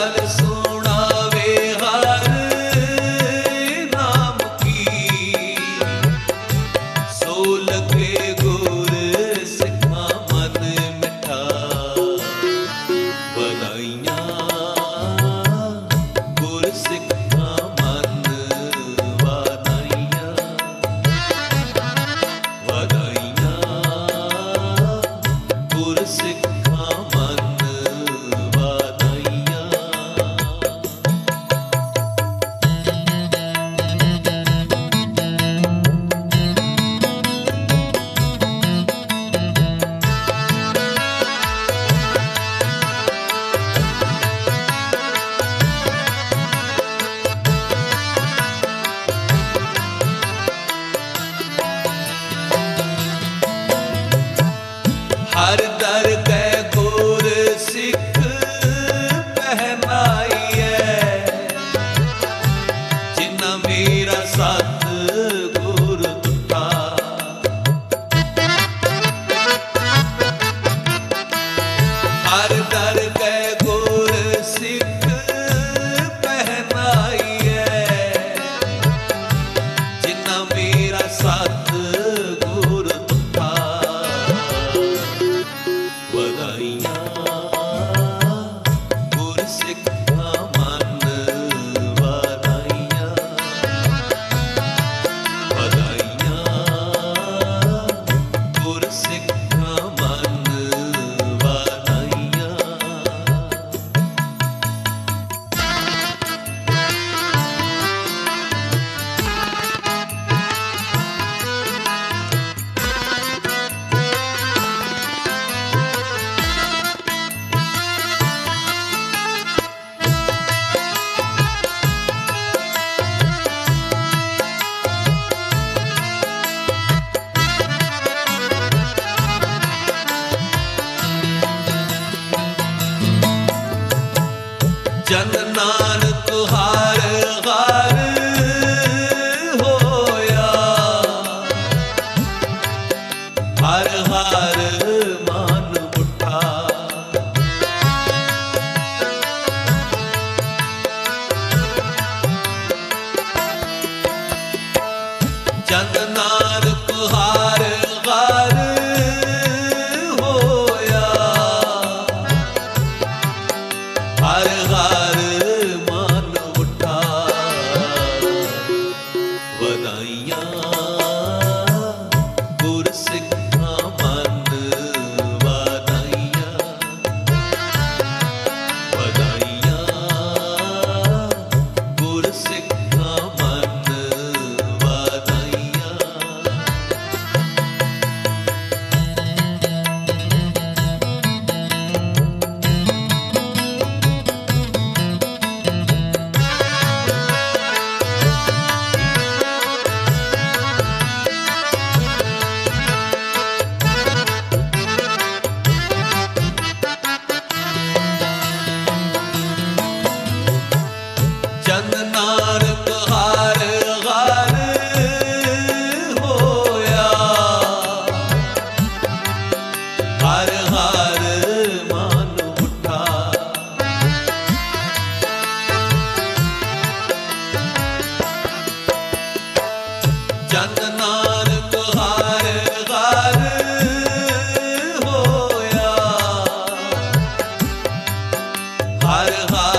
गल सुनावे हर नाम की, सो लगे गुर सिखा मन मिठा। बधाइयां गुर सिखा मन वाधाइयां, वाधाइयां गुर सिखा मन वाधाइयां। हर दर कै गुर सिख पहनाइए, जिन्ना मेरा सत गुर तुठा। हर दर कै गुर सिख पहनाइए, जिन्ना मेरा सत गुर तुठा। बधाइयां गुर सिखा मन वाधाइयां, बधाइयां गुर सिखा मन वाधाइयां। जन नानक हार हार होया, हर हर मान उठा। जन नानक हार हार होया, हर हर मान उठा। बधाइयां गुर सिखा मन वाधाइयां, बधाइयां गुर सिखा मन वाधाइयां। जन नानक हार हार होया, हर हर मान उठा। जन नानक हार हार होया, हर हर